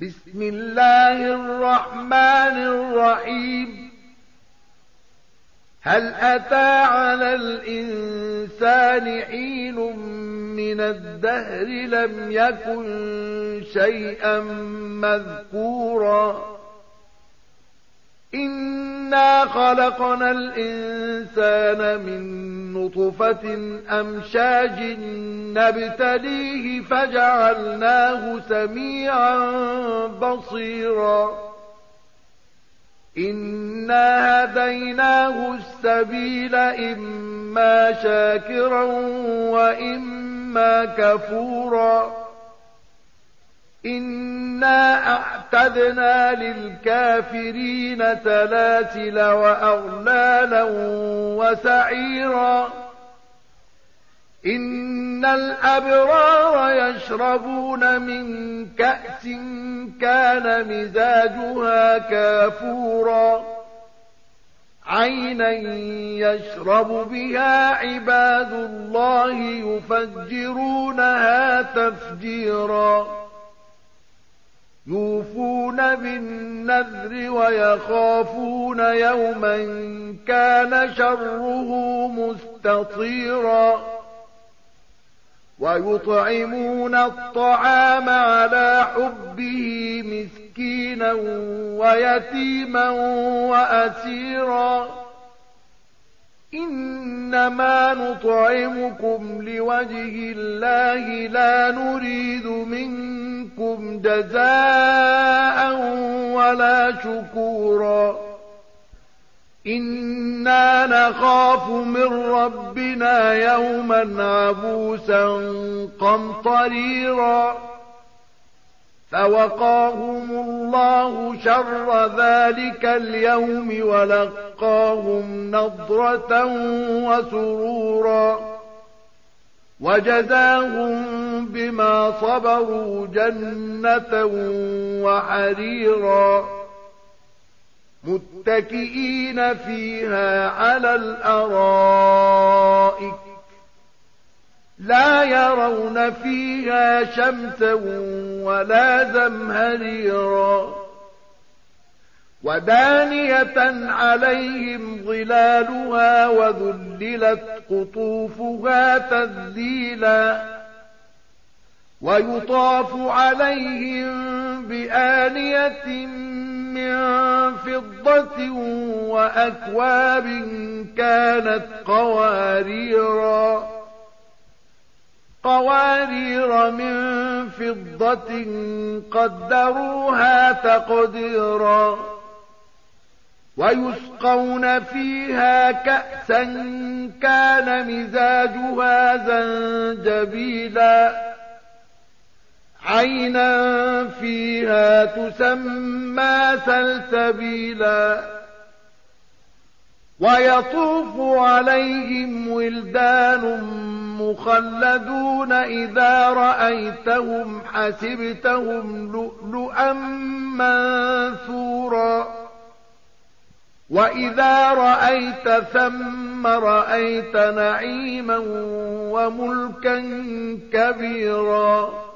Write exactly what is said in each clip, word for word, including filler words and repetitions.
بسم الله الرحمن الرحيم. هل أتى على الإنسان حين من الدهر لم يكن شيئا مذكورا إنا خلقنا الإنسان من نطفة أمشاج نبتليه فجعلناه سميعا بصيرا إنا هديناه السبيل إما شاكرا وإما كفورا إنا أعتدنا للكافرين سلاسل وأغلالا وسعيرا إن الأبرار يشربون من كأس كان مزاجها كافورا عينا يشرب بها عباد الله يفجرونها تفجيرا يوفون بالنذر ويخافون يوما كان شره مستطيرا ويطعمون الطعام على حبه مسكينا ويتيما وأسيرا إنما نطعمكم لوجه الله لا نريد منكم جزاء ولا شكورا إنا نخاف من ربنا يوما عبوسا قمطريرا فوقاهم الله شر ذلك اليوم ولقاهم نضرة وسرورا وجزاهم بما صبروا جنة وحريرا متكئين فيها على الأرائك لا يرون فيها شمسا ولا زمهريرا ودانية عليهم ظلالها وذللت قطوفها تذليلا ويطاف عليهم بآنية من فضة وأكواب كانت قواريرا قوارير من فضة قدروها تقديرا ويسقون فيها كأسا كان مزاجها زنجبيلا عينا فيها تسمى سلسبيلا ويطوف عليهم ولدان مخلدون إذا رأيتهم حسبتهم لؤلؤا منثورا وإذا رأيت ثم رأيت نعيما وملكا كبيرا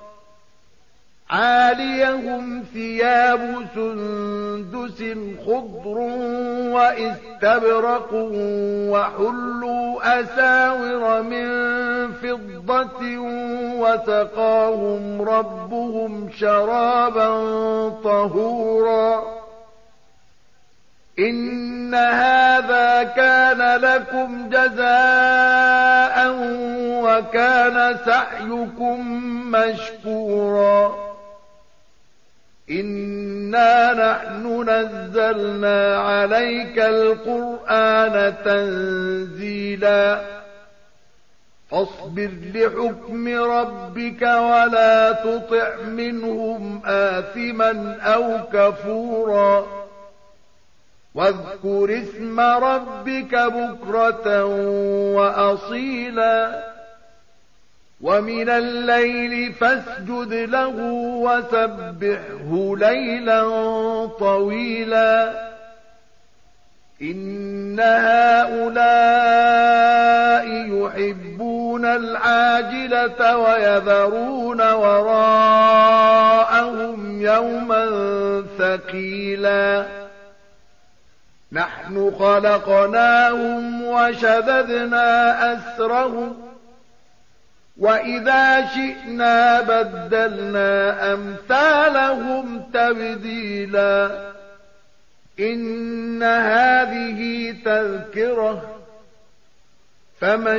عاليهم ثياب سندس خضر واستبرق وحلوا أساور من فضة وسقاهم ربهم شرابا طهورا إن هذا كان لكم جزاء وكان سعيكم مشكورا إنا نحن نزلنا عليك القرآن تنزيلا فاصبر لحكم ربك ولا تطع منهم آثما أو كفورا واذكر اسم ربك بكرة وأصيلا ومن الليل فاسجد له وسبحه ليلا طويلا إن هؤلاء يحبون العاجلة ويذرون وراءهم يوما ثقيلا نحن خلقناهم وشددنا أسرهم وإذا شئنا بدلنا أمثالهم تبديلا إن هذه تذكرة فمن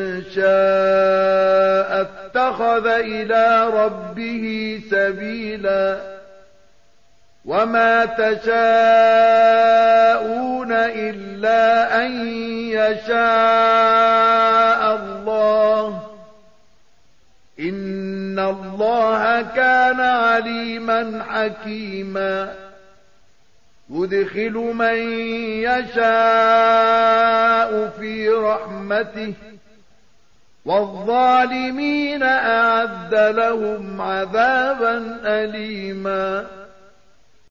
شاء اتخذ إلى ربه سبيلا وما تشاءون إلا أن يشاء الله إن الله كان عليما حكيما يدخل من يشاء في رحمته والظالمين أعد لهم عذابا أليما